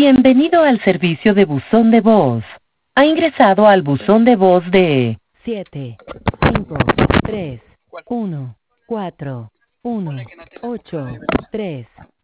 Bienvenido al servicio de buzón de voz. Ha ingresado al buzón de voz de 7 5 3 1 4 1 8 3